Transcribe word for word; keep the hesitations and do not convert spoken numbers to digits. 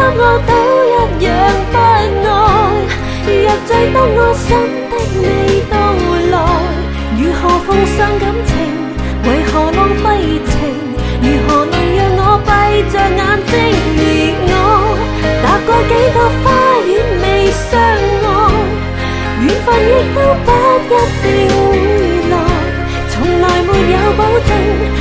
我都一樣不愛。若再當我心的未到來，如何奉上感情？為何浪費情？如何能讓我閉着眼睛？而我踏過幾個花園未相愛，緣分亦都不一定會來，從來沒有保證。